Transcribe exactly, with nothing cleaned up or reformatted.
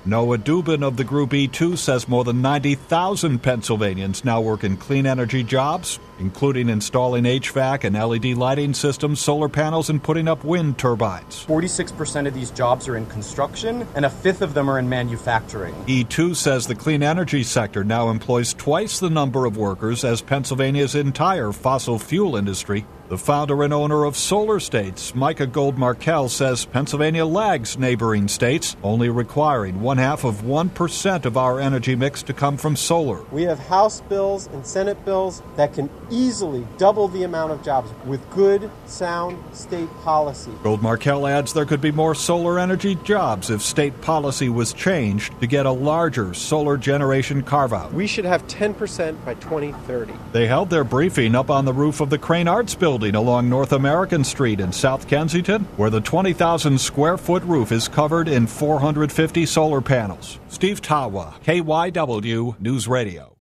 Noah Dubin of the group E two says more than ninety thousand Pennsylvanians now work in clean energy jobs, including installing H V A C and L E D lighting systems, solar panels, and putting up wind turbines. forty-six percent of these jobs are in construction, and a fifth of them are in manufacturing. E two says the clean energy sector now employs twice the number of workers as Pennsylvania's entire fossil fuel industry. The founder and owner of Solar States, Micah Gold-Markell, says Pennsylvania lags neighboring states, only requiring one half of one percent of our energy mix to come from solar. We have House bills and Senate bills that can easily double the amount of jobs with good, sound state policy. Gold-Markell adds there could be more solar energy jobs if state policy was changed to get a larger solar generation carve-out. We should have ten percent by twenty thirty. They held their briefing up on the roof of the Crane Arts Building along North American Street in South Kensington, where the twenty thousand square foot roof is covered in four hundred fifty solar panels. Steve Tawa, K Y W News Radio.